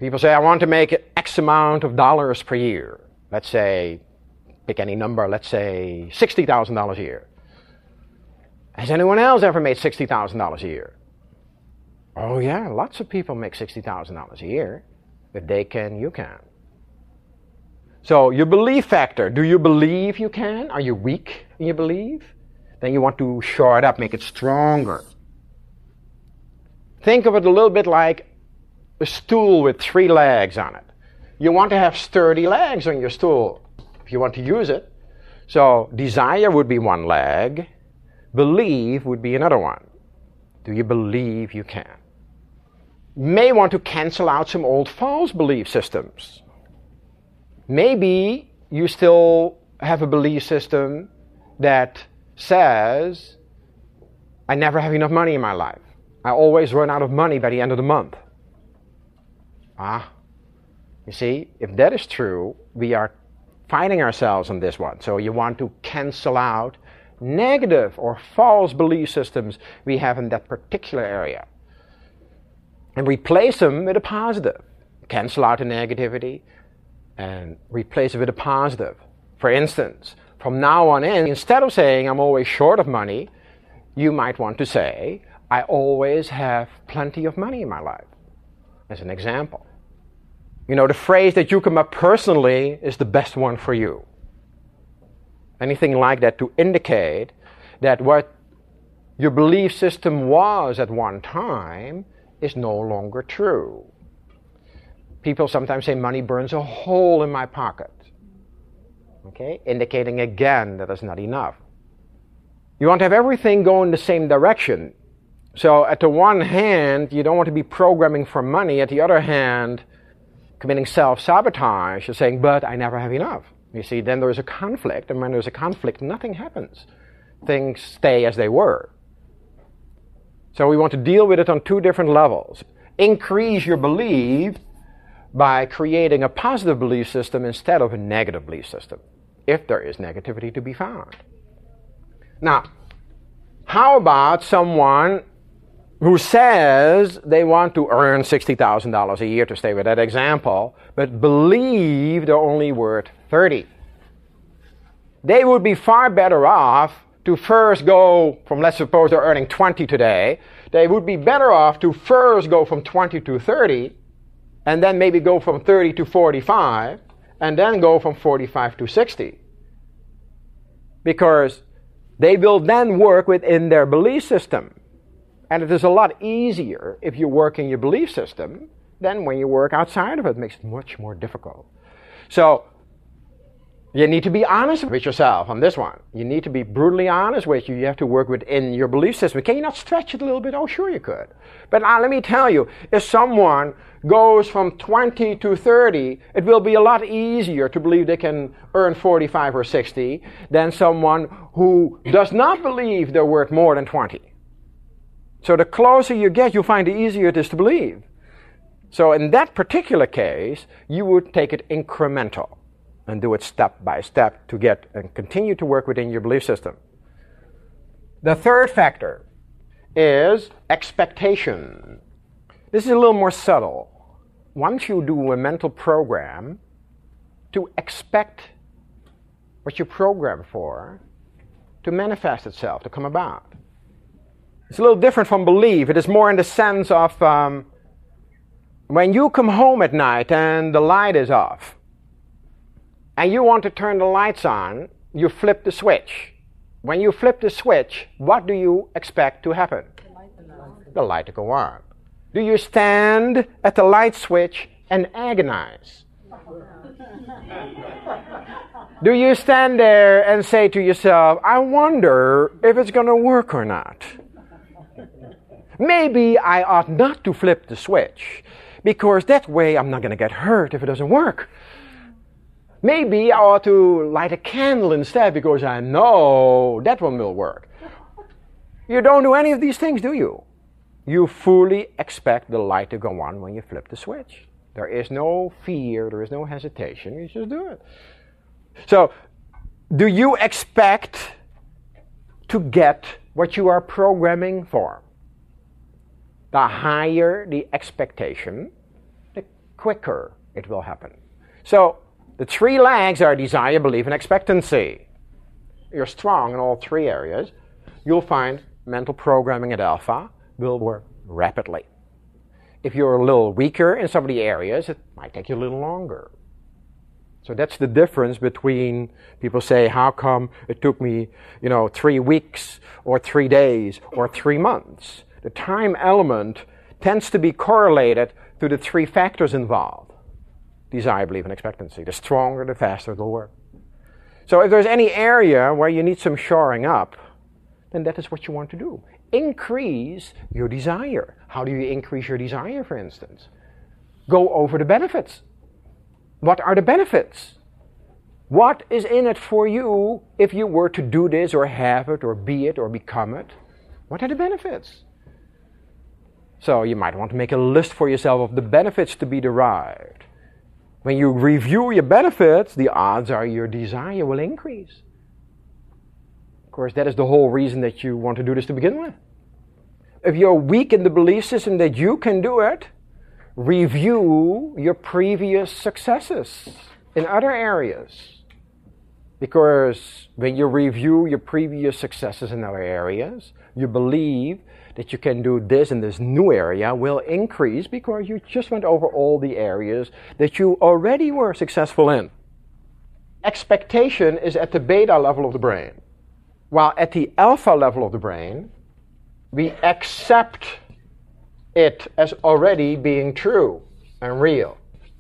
People say, I want to make X amount of dollars per year. Let's say, pick any number, let's say $60,000 a year. Has anyone else ever made $60,000 a year? Oh yeah, lots of people make $60,000 a year. If they can, you can. So your belief factor, do you believe you can? Are you weak in your belief? Then you want to shore it up, make it stronger. Think of it a little bit like a stool with 3 legs on it. You want to have sturdy legs on your stool if you want to use it. So desire would be one leg, believe would be another one. Do you believe you can? You may want to cancel out some old false belief systems. Maybe you still have a belief system that says, I never have enough money in my life. I always run out of money by the end of the month. You see, if that is true, we are fighting ourselves on this one. So you want to cancel out negative or false belief systems we have in that particular area and replace them with a positive. Cancel out the negativity and replace it with a positive. For instance, from now on in, instead of saying I'm always short of money, you might want to say I always have plenty of money in my life, as an example. You know, the phrase that you come up personally is the best one for you. Anything like that to indicate that what your belief system was at one time is no longer true. People sometimes say money burns a hole in my pocket. Okay, indicating again that it's not enough. You want to have everything go in the same direction. So at the one hand, you don't want to be programming for money. At the other hand, committing self-sabotage, you're saying, but I never have enough. You see, then there's a conflict, and when there's a conflict, nothing happens. Things stay as they were. So we want to deal with it on 2 different levels. Increase your belief by creating a positive belief system instead of a negative belief system, if there is negativity to be found. Now, how about someone who says they want to earn $60,000 a year, to stay with that example, but believe they're only worth 30? They would be far better off to first go from, let's suppose they're earning 20 today, they would be better off to first go from 20 to 30, and then maybe go from 30 to 45, and then go from 45 to 60. Because they will then work within their belief system. And it is a lot easier if you work in your belief system than when you work outside of it. It makes it much more difficult. So, you need to be honest with yourself on this one. You need to be brutally honest with you. You have to work within your belief system. Can you not stretch it a little bit? Oh, sure you could. But let me tell you, if someone goes from 20 to 30, it will be a lot easier to believe they can earn 45 or 60 than someone who does not believe they're worth more than 20. So the closer you get, you find the easier it is to believe. So in that particular case, you would take it incremental and do it step by step to get and continue to work within your belief system. The third factor is expectation. This is a little more subtle. Once you do a mental program, to expect what you programmed for to manifest itself, to come about. It's a little different from belief. It is more in the sense of when you come home at night and the light is off, and you want to turn the lights on, you flip the switch. When you flip the switch, what do you expect to happen? The light to go on. Do you stand at the light switch and agonize? Do you stand there and say to yourself, I wonder if it's going to work or not? Maybe I ought not to flip the switch, because that way I'm not going to get hurt if it doesn't work. Maybe I ought to light a candle instead, because I know that one will work. You don't do any of these things, do you? You fully expect the light to go on when you flip the switch. There is no fear, there is no hesitation, you just do it. So, do you expect to get what you are programming for? The higher the expectation, the quicker it will happen. So the three legs are desire, belief, and expectancy. You're strong in all three areas. You'll find mental programming at alpha will work rapidly. If you're a little weaker in some of the areas, it might take you a little longer. So that's the difference between people say, how come it took me, 3 weeks or 3 days or 3 months? The time element tends to be correlated to the three factors involved. Desire, belief, and expectancy. The stronger, the faster it will work. So if there's any area where you need some shoring up, then that is what you want to do. Increase your desire. How do you increase your desire, for instance? Go over the benefits. What are the benefits? What is in it for you if you were to do this or have it or be it or become it? What are the benefits? So you might want to make a list for yourself of the benefits to be derived. When you review your benefits, the odds are your desire will increase. Of course, that is the whole reason that you want to do this to begin with. If you're weak in the belief system that you can do it, review your previous successes in other areas. Because when you review your previous successes in other areas, you believe that you can do this in this new area will increase because you just went over all the areas that you already were successful in. Expectation is at the beta level of the brain, while at the alpha level of the brain, we accept it as already being true and real.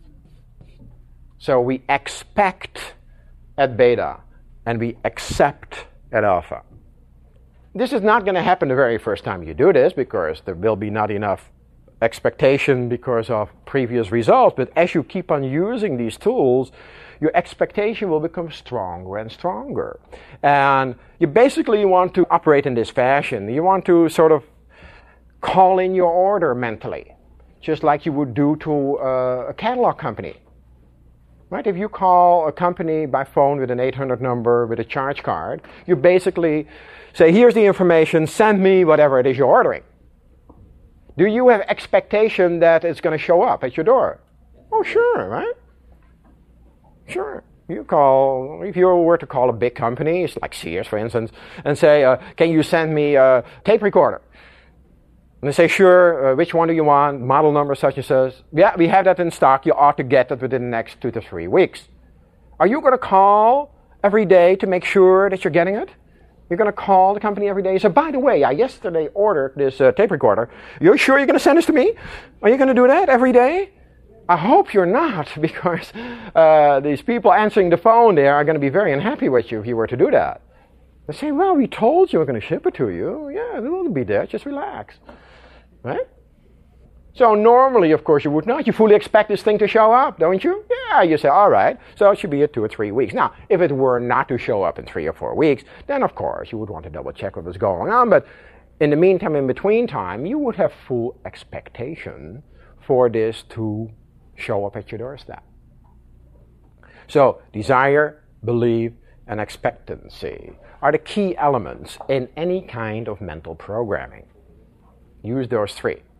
So we expect at beta and we accept at alpha. This is not going to happen the very first time you do this because there will be not enough expectation because of previous results. But as you keep on using these tools, your expectation will become stronger and stronger. And you basically want to operate in this fashion. You want to sort of call in your order mentally, just like you would do to a catalog company. Right? If you call a company by phone with an 800 number with a charge card, you basically say, here's the information, send me whatever it is you're ordering. Do you have expectation that it's going to show up at your door? Oh, sure, right? Sure. If you were to call a big company, like Sears, for instance, and say, can you send me a tape recorder? And they say, sure, which one do you want? Model number such and such. Yeah, we have that in stock. You ought to get it within the next 2 to 3 weeks. Are you going to call every day to make sure that you're getting it? You're going to call the company every day and say, by the way, I yesterday ordered this tape recorder. You're sure you're going to send this to me? Are you going to do that every day? I hope you're not, because these people answering the phone there are going to be very unhappy with you if you were to do that. They say, well, we told you we're going to ship it to you. Yeah, it'll be there. Just relax. Right? So normally, of course, you would not. You fully expect this thing to show up, don't you? Yeah, you say, all right, so it should be at 2 or 3 weeks. Now, if it were not to show up in 3 or 4 weeks, then of course you would want to double check what was going on. But in the meantime, in between time, you would have full expectation for this to show up at your doorstep. So desire, belief, and expectancy are the key elements in any kind of mental programming. Use those three.